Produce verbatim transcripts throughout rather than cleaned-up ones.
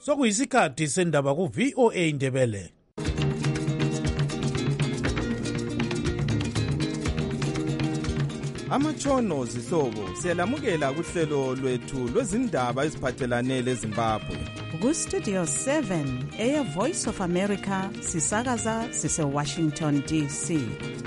sokuyisikhathi sendaba ku-V O A Ndebele. Amatshono zihlobo siyalamukela kuhlelo lwethu lwezindaba eziphathelane leZimbabwe. Ku-Studio seven, Air Voice of America, sisakaza sise-Washington D C.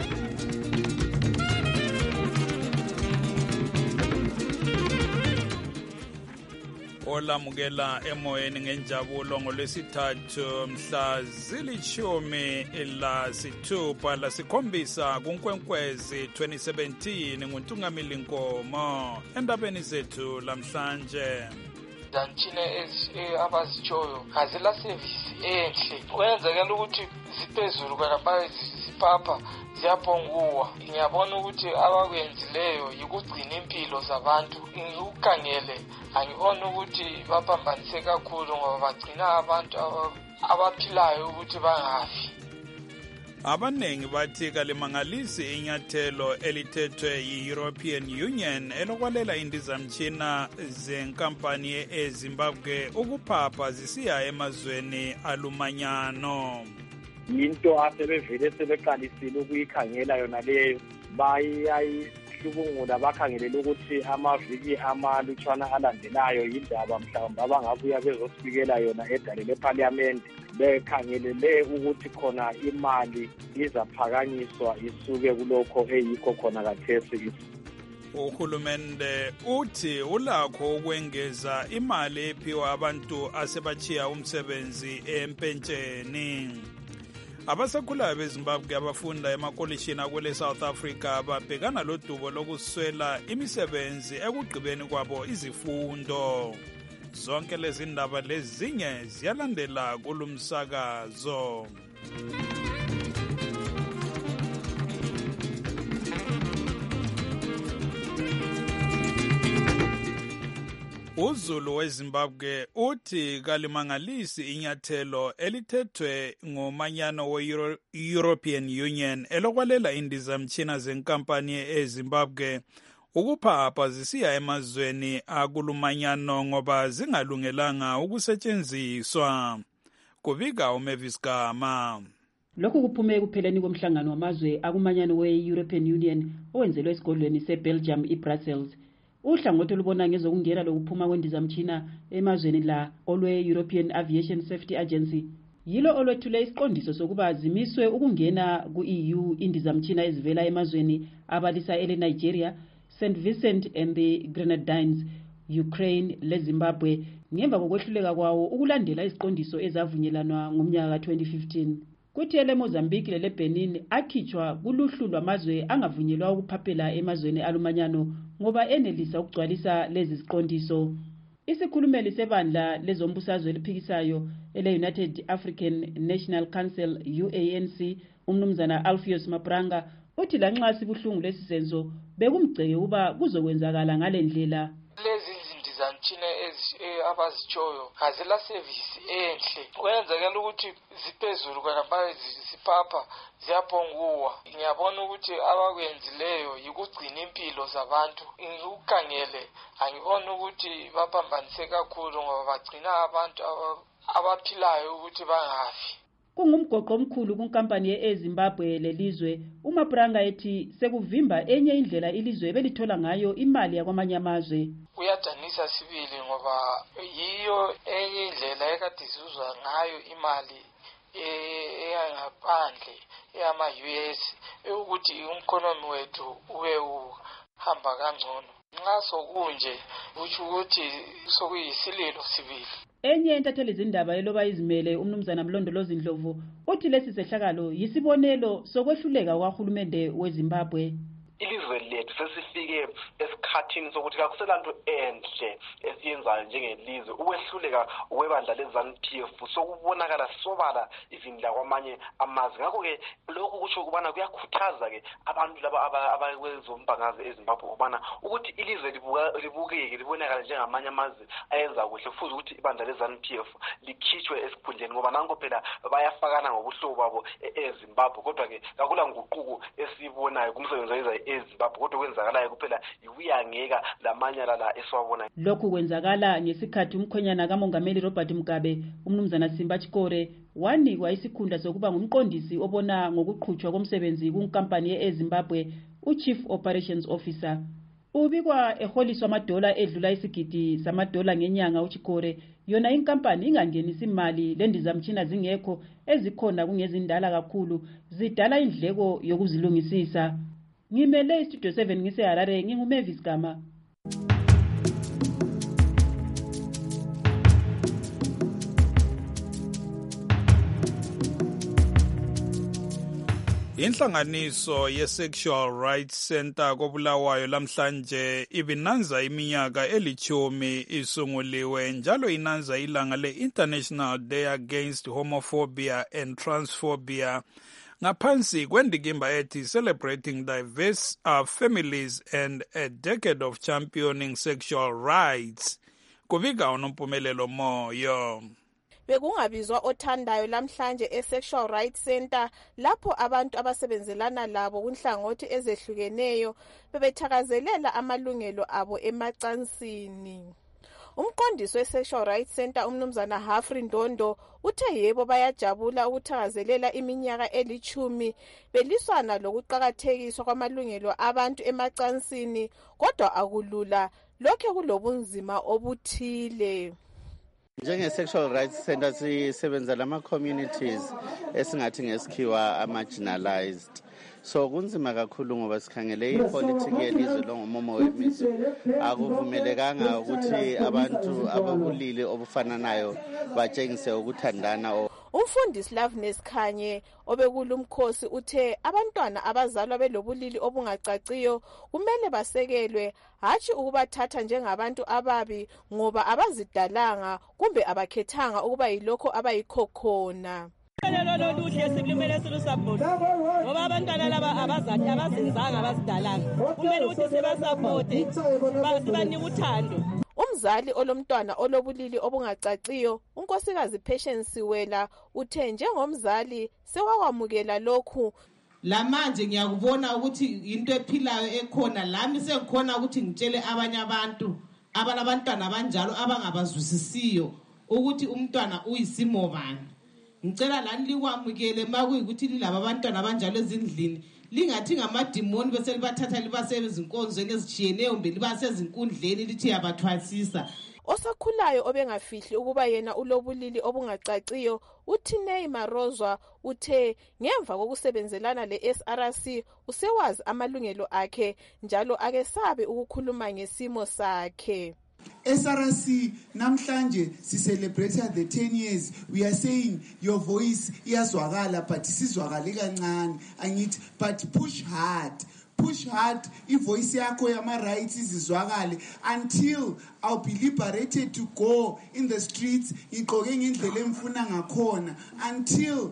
Olamukela emoyeni ngenjabulo ngolwesithathu mhla zilishumi lasithupha lasikhombisa kuNkwenkwezi twenty seventeen nguNtungamili Nkomo endabeni zethu lamhlanje. Izamtshina abazitshoyo azila service enhle kwenzekela ukuthi ziphezulu kwalapha zipapha ziyaphonguwa. Ngiyabona ukuthi abakwenzileyo yikugcina impilo zabantu. Ngikukhangele angibona ukuthi baphambanise kakhulu ngoba bagcina abantu abaphilayo ukuthi bangafi. Abanengi bathi kalimangalisi inyathelo elithethwe yi-European Union elokwalela indizamtshina zenkampani eZimbabwe ukuphapha zisiya emazweni alumanyano. Into asebevele sebeqalisile ukuyikhangela yona leyo bayayihlubungula bakhangelele ukuthi amaviki amalutshwana alandelayo yindaba mhlawumbe abangabuya bezosifikela yona edale leParliament bekhangelele ukuthi khona imali izaphakanyiswa isuke kulokho eyikho khona kathesi. Uhulumende uthi ulakho ukwengeza imali ephiwa abantu asebachiya umsebenzi empentsheni. Abasakhulayo beZimbabwe abafunda emakolishini akwele South Africa babhekana lodubo lokuswela imisebenzi ekugqibeni kwabo izifundo. Zonke lezi ndaba lezinye ziyalandela kulumsakazo. uZulu weZimbabwe uthi kalimangalisi inyathelo elithethwe ngomanyano we-European Union elokwalela indizamtshina zenkampani eZimbabwe ukuphapha zisiya emazweni akulumanyano ngoba zingalungelanga ukusetshenziswa. Kubika uMavis Gama. Lokhu kuphume ekupheleni komhlangano wamazwe akumanyano we-European Union owenzelwe esigodlweni seBelgium eBrussels. Uhlangothi olubona ngezokungena lokuphuma kwendizamtshina emazweni la olwe-European Aviation Safety Agency yilo olwethule isiqondiso sokuba zimiswe ukungena ku-E U indizamtshina ezivela emazweni abalisa ele Nigeria, Saint Vincent and the Grenadines, Ukraine leZimbabwe ngemva kokwehluleka kwawo ukulandela isiqondiso ezavunyelanwa ngomnyaka ka twenty fifteen. Kuthi ele Mozambique lele Benin akhitshwa kuluhlu lwamazwe angavunyelwa ukuphaphela emazweni alumanyano ngoba enelisa ukugcwalisa lezi ziqondiso. Isikhulumeli sebandla lezombusazwe eliphikisayo ele United African National Council U A N C umnumzana Alpheus Mabranga uthi lanxa sibuhlungu lesisenzo bekumgceke uba kuzokwenzakala ngalendlela. Lezi izindizamtshina abazitshoyo azila service enhle kwenzekela ukuthi ziphezulu kwalapha zipapha ziyaphonguwa. Ngiyabona ukuthi abakwenzileyo yikugcina impilo zabantu. Ngikukhangele angibona ukuthi baphambanise kakhulu ngoba bagcina abantu abaphilayo ukuthi bangafi. Kungumgoqo omkhulu kunkampani yeZimbabwe lelizwe. uMabranga ethi sekuvimba enye indlela ilizwe belithola ngayo imali yakwamanye amazwe. Kuyadanisa sibili ngoba yiyo enye indlela ekade izuzwa ngayo imali eyangaphandle eyama-U S ukuthi umkhonomi wethu ube uhamba kangcono. Nxa sokunje kutsho ukuthi sokuyisililo sibili. Enye entatheli izindaba eloba izimele umnumzana Mlondolozi Ndlovu uthi lesi sehlakalo yisibonelo sokwehluleka kwahulumende weZimbabwe. Ilizwe lethu sesifike esikhathini sokuthi kakuselanto enhle esiyenzayo njengelizwe ukwehluleka kwebandla leZANU-P F sokubonakala sobala ivindla kwamanye amazwe. Ngakho-ke lokhu kusho ukubana kuyakhuthaza ke abantu laba abakwezombangazi eZimbabwe ukubana ukuthi ilizwe libukeke libonakala njengamanye amazwe ayenza kuhle futhi ukuthi ibandla leZANU-P F likhitshwe esikhundleni ngoba nanko phela bayafakana ngobuhlobo babo eZimbabwe. Kodwa ke akula nguquko esibonayo kumsebenzi wenza eZimbabwe kodwa kwenzakalayo kuphela yiwuyangeka lamanyala la esiwabona. Lokhu kwenzakala ngesikhathi umkhwenyana kamongameli Robert Mugabe umnumzana Simba Chikore wanikwa isikhundla sokuba ngumqondisi obona ngokuqhutshwa komsebenzi kunkampani yeZimbabwe uChief Operations Officer. Ubikwa eholiswa amadola edlula isigidi samadola ngenyanga uChikore yona inkampani ingangenisa imali lendizamtshina zingekho ezikhona kungezindala kakhulu zidala indleko yokuzilungisisa. Ngimele iStudio seven ngise Harare nginguMavis Gama. Inhlanganiso ye-Sexual Rights Center kobulawayo lamhlanje ibinanza iminyaka elichumi isunguliwe njalo inanza ilanga le-International Day Against Homophobia and Transphobia ngaphansi kwendikimba ethi Celebrating Diverse uh, Families and a Decade of Championing Sexual Rights. Kubika unompumelelo moyo. Bekungabizwa othandayo lamhlanje e-Sexual Rights Center lapho abantu abasebenzelana labo kunhlangothi ezehlukeneyo bebethakazelela amalungelo abo emacansini. Umqondisi we-Sexual Rights Center umnumzana Hafri Ndondo uthe yebo bayajabula ukuthakazelela iminyaka elichumi beliswana lokuqakathekiswa kwamalungelo abantu emacansini kodwa akulula lokho kulobunzima obuthile. Njenge-Sexual Rights Center sisebenza lama-communities esingathi ngesikhiwa marginalized. So kunzima kakhulu ngoba sikhangele ipolitiki yelizwe longomumo wemizwa. Akuvumelekanga ukuthi abantu ababulili obufananayo batshengise ukuthandana. Umfundisi Loveness Khanye obekulumkhosi uthe abantwana abazalwa belobulili obungacaciyo kumele basekelwe hatshi ukubathatha njengabantu ababi ngoba abazidalanga kumbe abakhethanga ukuba yilokho abayikho khona. Lolo luhle sikumele silusupport ngoba abantwana laba abazathi abazenzanga abazidalanga kumele ukuthi sibasupport basibanike uthando. Umzali olomntwana olobulili obungacaciyo unkosikazi Patience Siwela uthe njengomzali sewakwamukela lokhu. Lamanje ngiyakubona ukuthi into ephilayo ekhona lami sengikhona ukuthi ngitshele abanye abantu abalabantwana abanjalo abangabazwisisiyo ukuthi umntwana uyisimo bani. Ngicela lani likwamukele makuyikuthi lilaba abantwana abanjalo ezindlini lingathi ngamadimoni bese libathatha libasebenzisa inkonzweni ezijiyeneyo mbe libasezinkundleni lithi yabathwasisa. Osakhulayo obengafihli ukuba yena ulobulili obungacaciyo uThinei Marozwa uthe ngemva kokusebenzelana le-S R C usewazi amalungelo akhe njalo akesabe ukukhuluma ngesimo sakhe. S R C namhlanje si celebrate the ten years. We are saying your voice iyazwakala but isizwakale kancane angithi but push hard push hard ivoice yakho yama rights izizwakale until I'll be liberated to go in the streets ngiqoke ngendlela emfuna ngakhona until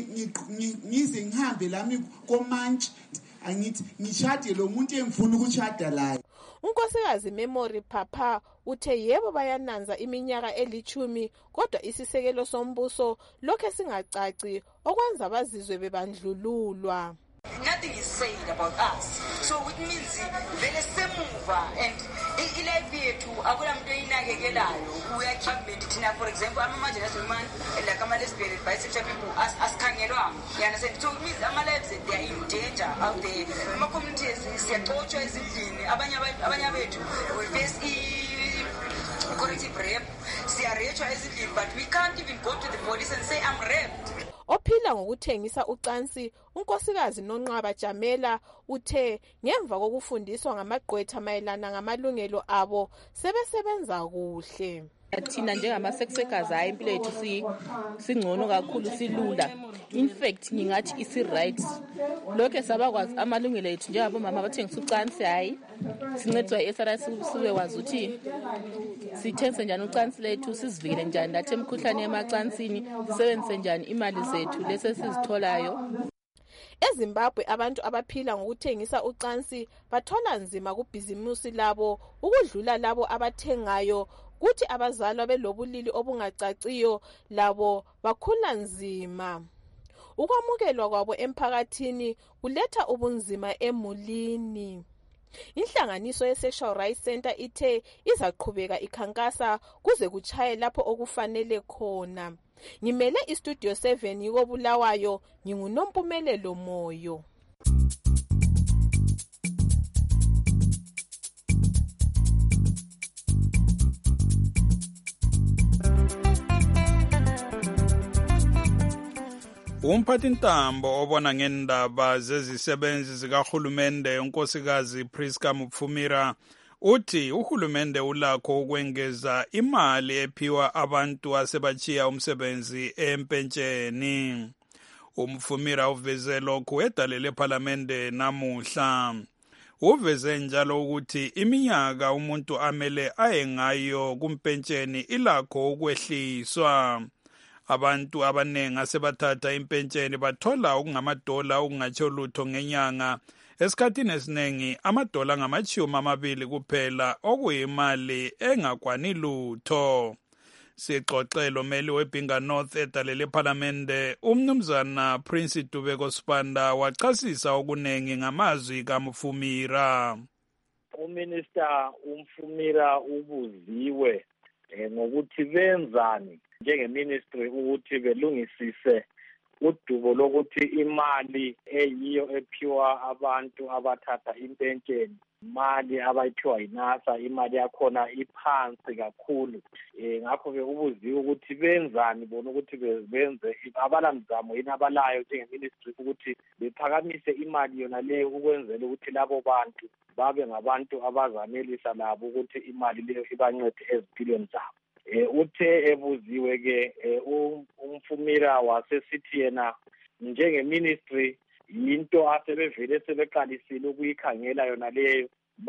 ngize ngihambe lami komantshi angithi ngishade lo muntu engifuna ukushada laye. Unkosikazi Memory Papa uthe yebo bayananza iminyaka elichumi kodwa isisekelo sombuso lokho singacaci okwenza bazizwe bebandlululwa. Nothing is said about us, so it means vele semuva and ilife yethu akula muntu oyinakekelayo uyakhambeni thina for example ama marginalized women like ama lesbian and bisexual people as asikhangelwanga you understand, so it means ama lives they are in danger out there. Ama communities siyaxotshwa ezindlini abanye abanye bethu we face corrective rape siyarechwa ezindlini but we can't even go to the police and say I'm raped. Ophila ngokuthengisa ucansi unkosikazi Nonqaba Jamela uthe ngemva kokufundiswa ngamagqwetha mayelana ngamalungelo abo sebesebenza kuhle. Thina njengama-sex workers hayi impilo yethu singcono kakhulu silula. In fact ngingathi isi-right lokho sabakwazi amalungelo ethu njengabomama abathengisa ucansi hayi sincedwa i-S R C sibewazi ukuthi sithengise njani ucansi lethu sizivikele njani lathi emkhuhlane yemacansini sisebenzise njani imali zethu lese sizitholayo. EZimbabwe abantu abaphila ngokuthengisa ucansi bathola nzima kubhizimusi labo ukudlula labo abathengayo kuthi abazalwa belobulili obungacaciyo labo bakhula nzima. ukwamukelwa kwabo emphakathini kuletha ubunzima emulini. Inhlanganiso ye-Sexual Rights Center ithe izaqhubeka ikhankasa kuze kuchaye lapho okufanele khona. Ngimele istudio seven yiko Bulawayo, nginguNompumelelo Moyo. Umphathintambo obona ngendaba zezisebenzi zikahulumende unkosikazi Priska Mupfumira uthi uhulumende ulakho ukwengeza imali ephiwa abantu asebachiya umsebenzi empentsheni. Umfumira uveze lokhu edalele eParliamente namuhla. Uveze njalo ukuthi iminyaka umuntu amele aye ngayo kumpentsheni ilakho ukwehliswa. Abantu abanengi asebathatha impentsheni bathola okungamadola okungatsho lutho ngenyanga. Esikhathini esinengi amadola ngamachumi amabili kuphela okuyimali engakwani lutho. Sixoxelo meli weBinga North edalele eParliamente umnumzana Prince Dubeko Sibanda wachasisa okunengi ngamazwi kaMfumira. Uminister uMfumira ubuziwe ngokuthi benzani njengeministry ukuthi belungisise udubo lokuthi imali eyiyo ephiwa abantu abathatha impentsheni, imali abayiphiwa yiNASA, imali yakhona iphansi kakhulu. Eh ngakho ke ubuziwe ukuthi benzani bona ukuthi benze abalamzamo yini abalayo njengeministry ukuthi bephakamise imali yona leyo ukwenzela ukuthi labo bantu babe ngabantu abazanelisa labo ukuthi imali leyo ibancede ezimpilweni zabo. Eh uthe ebuziwe ke uMfumira wasesithi yena njengeministry into asebevele sebeqalisile ukuyikhangela yona leyo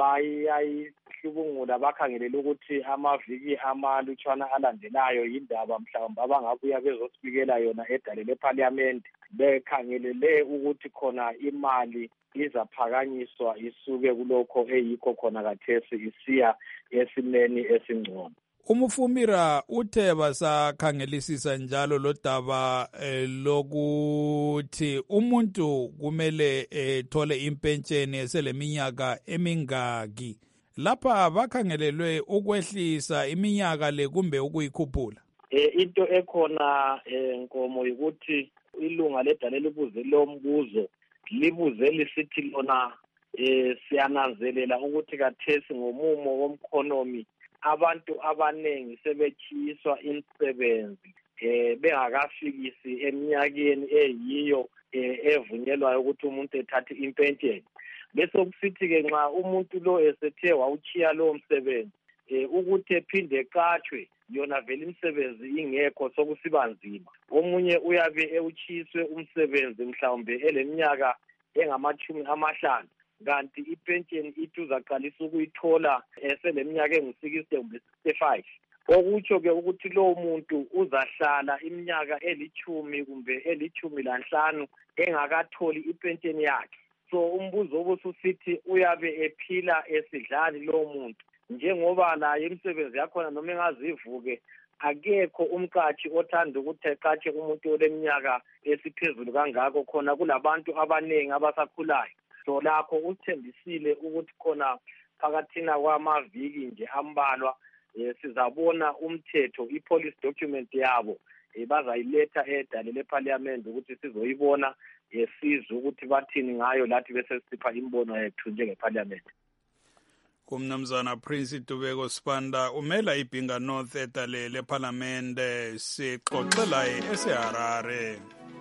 bayayihlubungula bakhangelele ukuthi amaviki amalutshwana alandelayo indaba mhlawumbe abangabuya bezosibikela yona edalele eParliament bekhangelele ukuthi khona imali izaphakanyiswa isuke kulokho eyikho khona kathesi isiya esimeni esingcono. Umfumira uthe basakhangelisisa njalo lodaba eh, lokuthi umuntu kumele ethole eh, impentsheni eseleminyaka emingaki. Lapha bakhangelelwe ukwehlisa iminyaka le kumbe ukuyikhuphula. Eh into ekhona enkomo eh, ukuthi ilunga ledala libuze lo mbuzo libuze lisithi lona eh siyananzelela ukuthi kathesi ngomumo womkhonomi abantu abanengi sebechiyiswa imisebenzi eh bengakafikisi eminyakeni eyiyo evunyelwayo ukuthi umuntu ethathe impentsheni. Bese kusithi ke nxa umuntu lo esethe wawuchiya lo msebenzi eh ukuthi ephinde eqatshwe yona vele imisebenzi ingekho sokusiba nzima. Omunye uyabe ewuchiswe umsebenzi mhlawumbe eleminyaka engamachumi amahlanu kanti ipentsheni ithi uzaqalisa ukuyithola eseleminyaka engu-sixty kumbe sixty-five. Okutsho ke ukuthi lowo muntu uzahlala iminyaka elichumi kumbe elichumi lanhlanu engakatholi ipentsheni yakhe. So umbuzo obususithi uyabe ephila esidlali lowo muntu njengoba naye imisebenzi yakhona noma engazivuke akekho umqashi othanda ukuthi eqatshe umuntu oleminyaka esiphezulu kangako khona kulabantu abanengi abasakhulayo. So lakho uthembisile ukuthi khona phakathina kwamaviki nje ambalwa eh, sizabona umthetho ipolice document yabo eh, bazayiletha edalele eParliament ukuthi sizoyibona eh, sizwe ukuthi bathini ngayo lathi bese sipha imbono yethu njengeParliament. Kumnumzana Prince Dubeko Sibanda umela iBinga North edalele eParliament sixoxela eseHarare.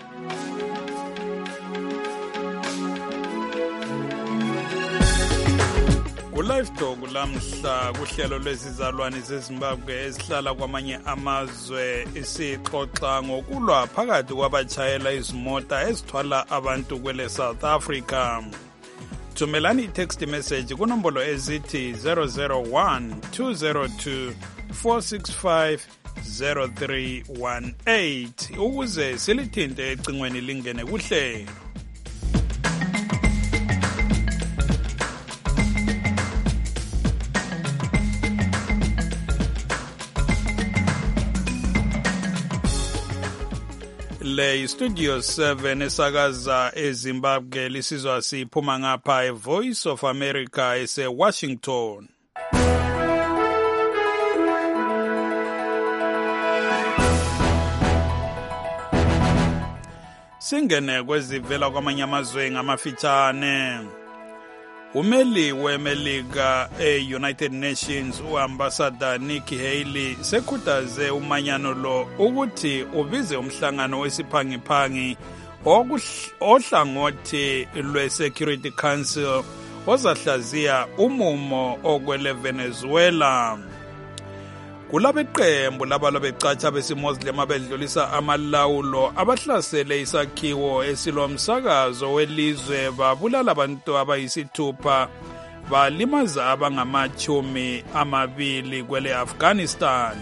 Live Talk lamhla kuhlelo lwezizalwane zeZimbabwe ezihlala kwamanye amazwe isixoxa ngokulwa phakathi kwabachayela izimota ezithwala abantu kwele South Africa. Thumelani i-text message kunombolo ezithi zero zero one two zero two four six five zero three one eight ukuze silithinte ecingweni lingene kuhlelo. le studio seven esakaza eZimbabwe lisizwa siphuma ngapha eVoice of America ese Washington. Singene kwezivela kwamanye amazwe ngamafitshane. Umeli weMelika e-United Nations uambassador Nikki Haley sekhuthaze umanyano lo ukuthi ubize umhlangano wesiphangiphangi ohlangothi lwe-Security Council ozahlaziya umumo okwele Venezuela. Kulaba iqembu labalwa becatsha besimuslim abedlulisa amalawulo abahlasele isakhiwo esilomsakazo welizwe babulala abantu abayisithupha balimaza abangamachumi amabili kwele Afghanistan.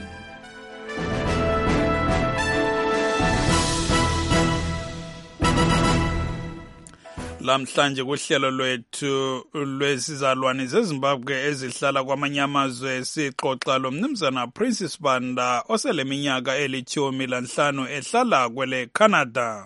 Lamhlanje kuhlelo lwethu lwesizalwane zeZimbabwe ezihlala kwamanye amazwe sixoxa lo mnumzana Princess Banda oseleminyaka elithumi lanhlanu ehlala kwele Canada.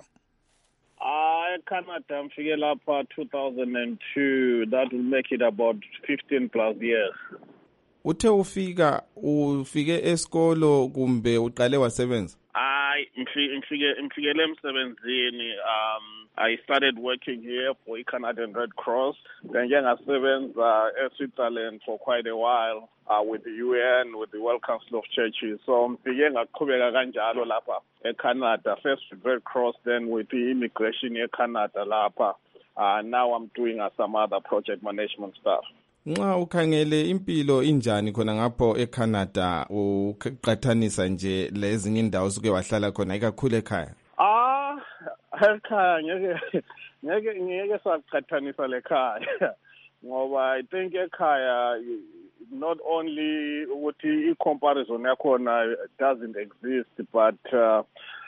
Ah, Canada mfike lapha two thousand two, that will make it about fifteen plus years. Uthe ufika ufike esikolo kumbe uqale wasebenza? Ay, mfike mfike mfikele emsebenzini. um I started working here for the Canadian Red Cross. Then ngasebenza eSwitzerland for quite a while uh, with the U N, with the World Council of Churches. So mfike ngaqhubeka kanjalo lapha eCanada, first with Red Cross, then with the immigration eCanada lapha. Uh, now I'm doing uh, some other project management stuff. Nxa ukhangele impilo injani khona ngapho eCanada uqathanisa nje lezinye indawo suke wahlala khona ikakhulu ekhaya? Ah, ekhaya ngeke ngeke ngeke saqathanisa lekhaya ngoba I think ekhaya not only ukuthi i-comparison yakhona doesn't exist, but uh,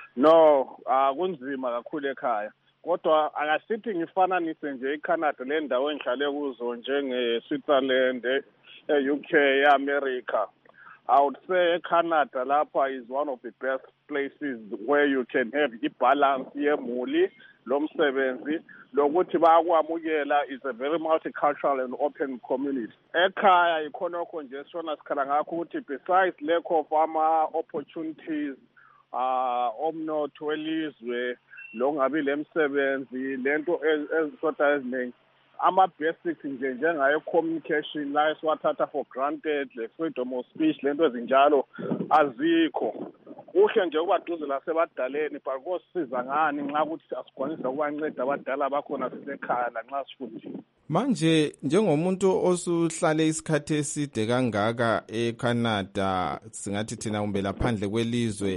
no akunzima kakhulu ekhaya. Kodwa akasithi ngifananise nje eCanada le ndawo engihlale kuzo njenge-Switzerland, e-U K, e-America. I would say Canada lapha is one of the best places where you can have i-balance yemuli lomsebenzi lokuthi bayakwamukela. Is a very multicultural and open community. Ekhaya ikhonokho nje sona sikhala ngakho ukuthi besides lack of ama-opportunities uh, omnotho welizwe lo ngabi lemsebenzi lento ezisodwa eziningi ama-basics nje njengayo communication la esiwathatha for granted, le freedom of speech, lento ezinjalo azikho. Kuhle nje ukubaduze lasebadaleni but kosiza ngani nxa ukuthi asikwanisa ukubanceda abadala bakhona sisekhaya lanxa sifundile. Manje njengomuntu osuhlale isikhathi eside kangaka eCanada, singathi thina kumbe laphandle kwelizwe,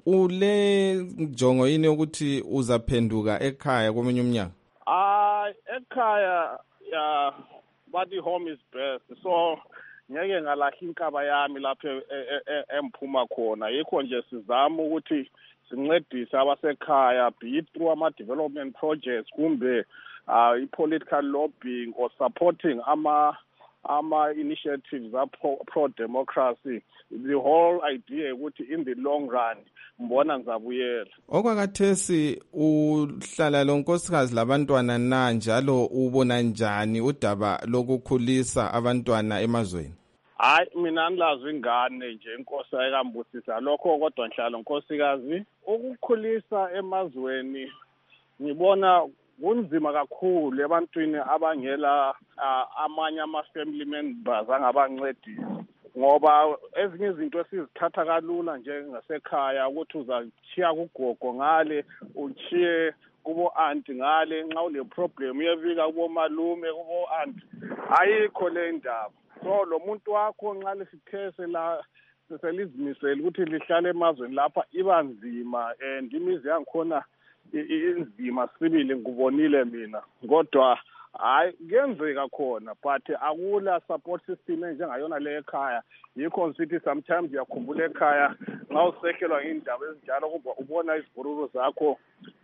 ule njongo yini ukuthi uzaphenduka ekhaya kweminye umnyaka? Ah, ekhaya ya but home is best. So ngeke ngalahla inkaba yami lapha emphuma khona. Yikho nje sizama ukuthi sincedise abasekhaya, be it through ama development projects kumbe uh i-political lobbying or supporting ama ama initiatives are pro, pro democracy. The whole idea ukuthi in the long run mbona ngizabuyela. Okwakathesi uhlala lonkosikazi labantwana na njalo ubona njani udaba lokukhulisa abantwana emazweni? Hayi mina ngilazi ingane nje inkosi ayikambusisa lokho, kodwa nhlalo nkosikazi ukukhulisa emazweni ngibona kunzima kakhulu ebantwini abangela uh, amanye ama-family members angabancedisi, ngoba ezinye izinto esizithatha kalula nje ngasekhaya ukuthi uzachiya kugogo ngale uchiye kubo aunti ngale, nxa ule problem uyebika kubo malume kubo aunti, ayikho le ndaba. So lo muntu wakho nxa lesithese la selizimisela ukuthi lihlale emazweni lapha iba nzima, and imizi yangikhona inzima sibili ngubonile mina, kodwa hayi kuyenzeka khona but akula support system enjengayona le ekhaya. Yikho ngithi sometimes uyakhumbula ekhaya nxa usehlelwa indaba ezinjalo kuba ubona izibhururu zakho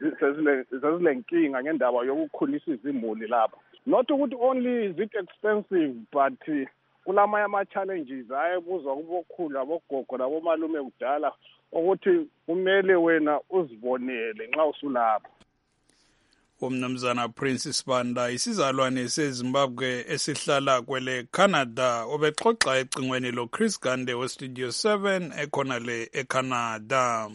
sezilenkinga ngendaba yokukhulisa izimuli lapha. Not ukuthi only is it expensive, but kulamanye ama-challenges ayebuzwa kubokhulu abogogo labomalume kudala ukuthi kumele wena uzibonele nxa usulapha. Umnumzana Prince Sibanda isizalwane seZimbabwe esihlala kwele Canada obexoxa ecingweni lo Chris Gande we Studio seven ekhona le eCanada.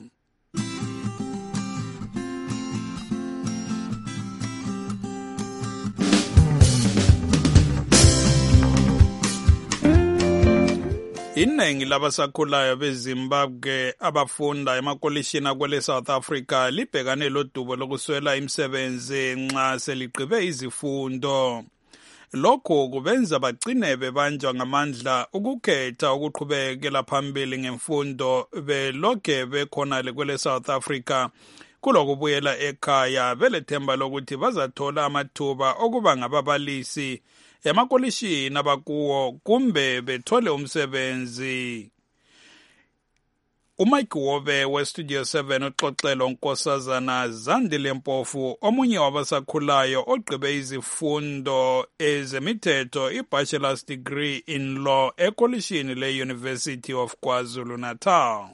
Iningi labasakhulayo beZimbabwe abafunda emakolishini akwele South Africa libhekane lodubo lokuswela imisebenzi nxa seligqibe izifundo. Lokho kubenza bagcine bebanjwa ngamandla ukukhetha ukuqhubekela phambili ngemfundo belokhe bekhona kwele South Africa. Kulokubuyela ekhaya belethemba lokuthi bazathola amathuba okuba ngababalisi emakolishini abakuwo kumbe bethole umsebenzi. uMike Wobe we Studio seven uxoxela uNkosazana Zandile Mpofu omunye wabasakhulayo ogqibe izifundo ezemithetho i-bachelor's degree in law ekolishini le-University of KwaZulu-Natal.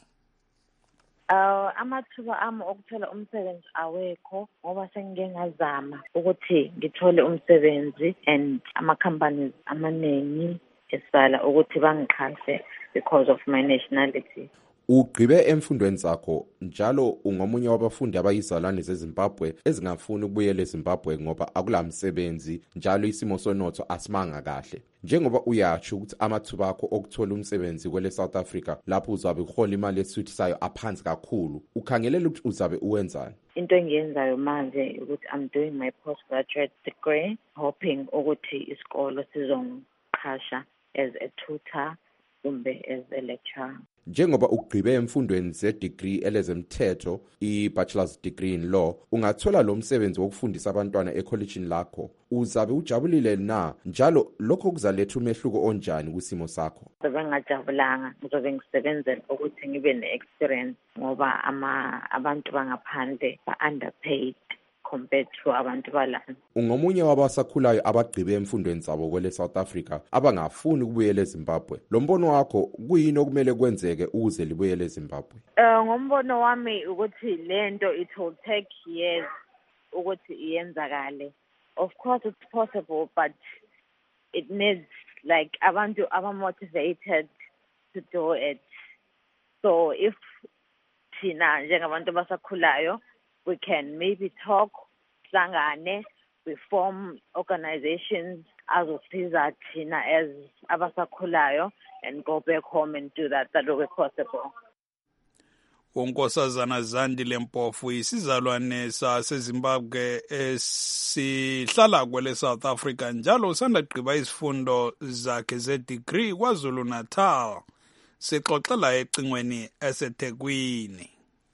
Uh, amathuba ami okuthola umsebenzi awekho ngoba sengike ngazama ukuthi ngithole umsebenzi and ama-companies amaningi esala ukuthi bangiqhase because of my nationality. Ugqibe emfundweni zakho njalo ungomunye wabafundi abayizalwane zeZimbabwe ezingafuni ukubuyela eZimbabwe ngoba akulamsebenzi njalo isimo sonotho asimanga kahle. Njengoba uyatsho ukuthi amathuba akho okuthola umsebenzi kwele South Africa lapho uzabe uhola imali esuthisayo aphansi kakhulu, ukhangelela ukuthi uzabe uwenzani? Into engiyenzayo manje ukuthi I'm doing my postgraduate degree hoping ukuthi isikolo sizongiqhasha as a tutor kumbe as a lecturer. Njengoba ugqibe emfundweni ze-degree elezemthetho, i-bachelor's degree in law, ungathola lo msebenzi wokufundisa abantwana ekolishini lakho. Uzabe ujabulile na? Njalo lokho kuzaletha umehluko onjani kwisimo sakho? Bengajabulanga, ngizobe ngisebenzela ukuthi ngibe ne-experience ngoba ama abantu bangaphandle ba-underpaid compared to abantu balana. Ungomunye wabasakhulayo abagqibe emfundweni zabo kwele South Africa abangafuni ukubuyela eZimbabwe. Lo mbono wakho kuyini okumele kwenzeke ukuze libuyele eZimbabwe? Eh ngombono wami ukuthi lento it will take years ukuthi iyenzakale. Of course it's possible but it needs like abantu aba motivated to do it. So if thina njengabantu basakhulayo we can maybe talk, sangane, we form organizations as of thina as abasakhulayo and go back home and do that. That will be possible. uNkosazana Zandile Mpofu isizalwane saseZimbabwe esihlala kwele South Africa njalo usanda gqiba izifundo zakhe ze-degree KwaZulu-Natal. Sixoxela ecingweni eseThekwini.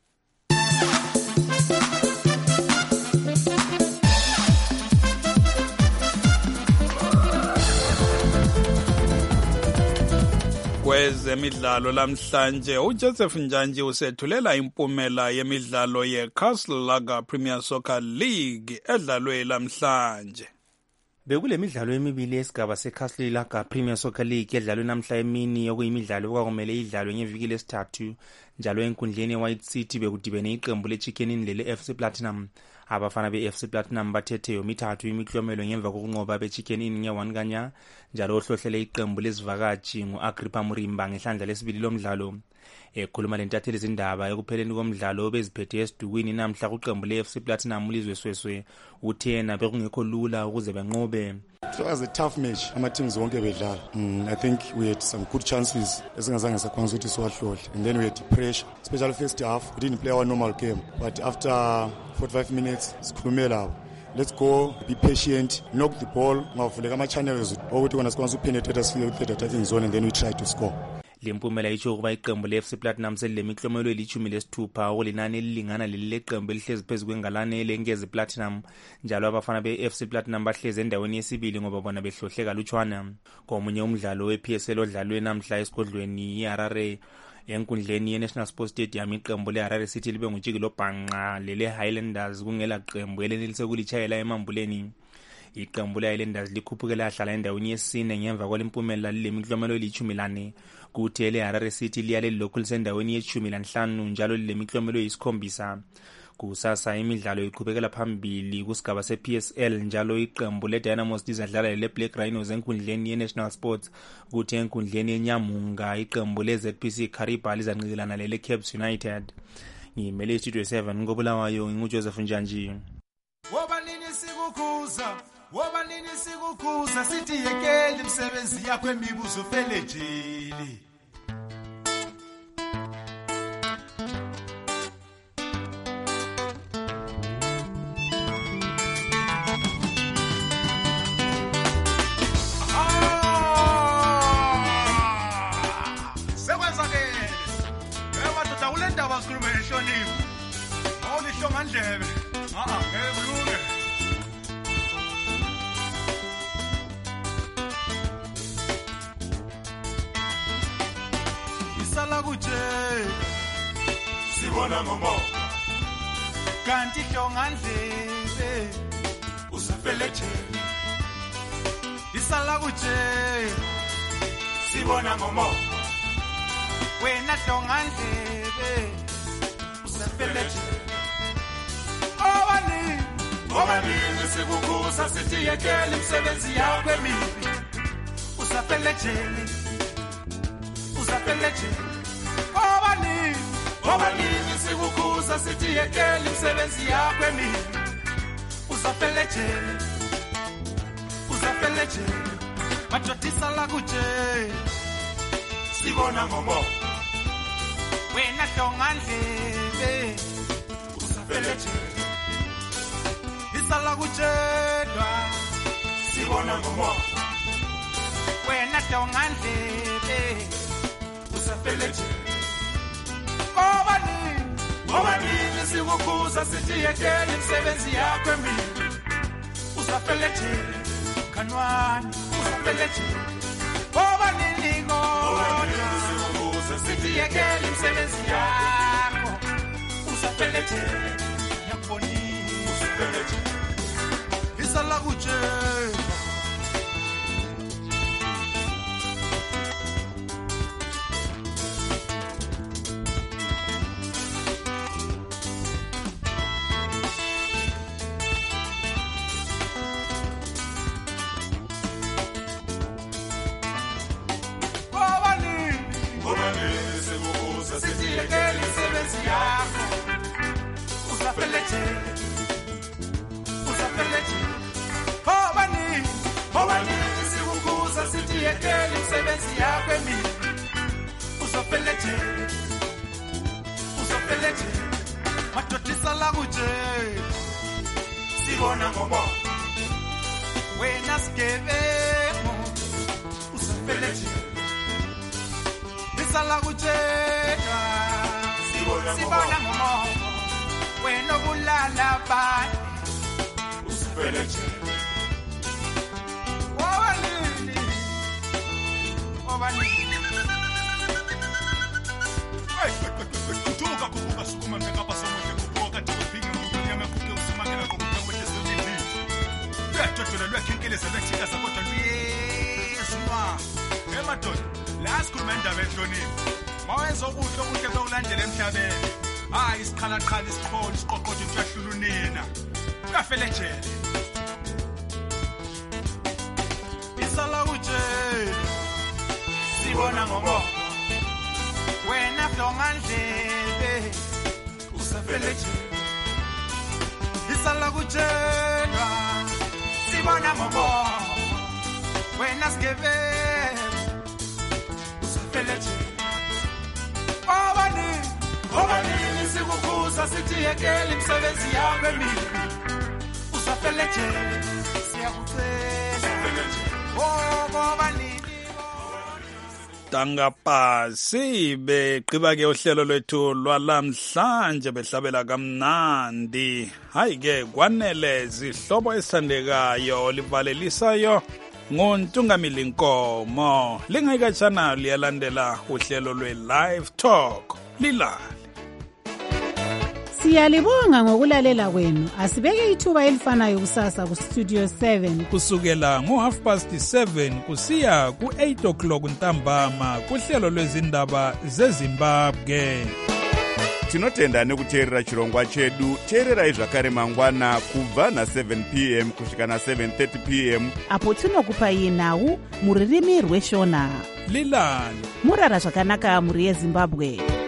Kwezemidlalo lamhlanje uJoseph Njanji usethulela impumela yemidlalo yeCastle Lager Premier Soccer League edlalwe lamhlanje. Bekule midlalo emibili esigaba seCastle Lager Premier Soccer League edlalwe namhla emini okuyimidlalo okwakumele idlalwe ngeviki lesithathu njalo enkundleni eWhite City bekudibene iqembu leChicken Inn lele-F C Platinum. Abafana be-F C Platinum bathethe yomithathu imiklomelo ngemva kokunqoba beChicken Inn nge-one kanya njalo ohlohlele iqembu lezivakashi ngu-Agrippa Murimba ngehlandla lesibili lomdlalo. Ekhuluma lentatheli izindaba ekupheleni komdlalo beziphethe esidukwini namhla kuqembu le-F C Platinum ulizwe Sweswe uthena bekungekho lula ukuze benqobe. It was a tough match. Ama teams wonke bedlala. Mm, I think we had some good chances. Esingazange sakwanisa ukuthi siwahlole. And then we had pressure. Especially first half, we didn't play our normal game. But after forty-five minutes, sikhulume lapho. Let's go, be patient, knock the ball, ngavuleka ama channels ukuthi wona sikwanisa ukupenetrate sifike ku third attacking zone and then we try to score. Lempumela itsho ukuba iqembu le-F C Platinum selilemiklomelo elithumi lesithupha okulinani elilingana leli leqembu elihlezi phezu kwengalane elenkezi Platinum njalo abafana be-F C Platinum bahlezi endaweni yesibili ngoba bona behlohle kalutshwana. Komunye umdlalo we-P S L odlalwe namhla esigodlweni iHarare enkundleni ye-National Sports Stadium iqembu le-Harare City libe ngujiki lobhanqa lele-Highlanders kungela qembu elenelise kulitshayela emambuleni. Iqembu le-Highlanders likhuphukela yahlala endaweni yesine ngemva kwalempumelelo lilemiklomelo elithumi lane. Kuthi ele-Harare City liyale lilokhu lisendaweni yeshumi lanhlanu njalo lilemiklomelo eyisikhombisa. Kusasa imidlalo iqhubekela phambili kusigaba se-P S L njalo iqembu le-Dynamos lizadlala le-Black Rhinos enkundleni ye-National Sports. Kuthi enkundleni yeNyamunga iqembu le-Z P C Kariba lizanqikelana lele-Caps United. Ngimele istudio seven ngobulawayo ngingujoseph Njanji. Woba nini sikukhuza, woba nini sikukhuza sithi yekele imisebenzi yakho emibuzo vele jeli. Sibona ngomo kanti hlongandlebe usafeleje isala kuje sibona ngomo wena hlongandlebe usafeleje obani obani sikukhuza sithi yekele imisebenzi yakho emibi usafeleje usafeleje obani obani sikukhuza sithi yekele imisebenzi yakho emibi usafeleje usafeleje matotisa la kuje sibona ngomo wena hlongandlebe usafeleje isala kujedwa sibona ngomo wena hlongandlebe usafeleje obani obani sikukhuza sithi yekele imisebenzi yakho emibi usafeleje kanwani usafeleje obani lingo sikukhuza sithi yekele imisebenzi yakho usafeleje yakuboni usafeleje isala kuje sibona ngomo wena sgebemo usafeleje isala kujedwa sibona ngomo wena bulala bani usafeleje obani obani ay kutuka kubuka sukuma ngapa somoje kuboka tipinga mukuyama kuke usimangela komutangwe tesodini ya totolo lwakhenkele sebethika sakota luyesuma emadoda last kumenda behloni mawenza okuhle okuhle bewulandela emhlabeni hayi isikhala qhala isipholi isiqoqodo ntshahlulu nina kafeleje isala uje sibona ngomo wena hlongandlebe usafeleje isala kujelwa sibona ngomo wena skebe usafeleje obani obani sikukhuza sithi yekele imisebenzi yakho emibi usafeleje siyakucela obani Tangapasi beqiba ke uhlelo lwethu lwalamhlanje behlabela kamnandi. Hayi ke kwanele zihlobo esithandekayo livalelisayo ngoNtungamili Nkomo. Lingayikatshana liyalandela uhlelo lwe Live Talk. Lilale. Siyalibonga ngokulalela kwenu. Asibeke ithuba elifanayo kusasa ku Studio seven kusukela ngo half past seven kusiya ku eight o'clock ntambama kuhlelo lwezindaba zeZimbabwe. Tinotenda nekuteerera chirongwa chedu. Teererai zvakare mangwana kubva na seven p m kusvika na seven thirty p m apo tinokupai nhau muririmi rweshona. Lilani murara zvakanaka muri yeZimbabwe.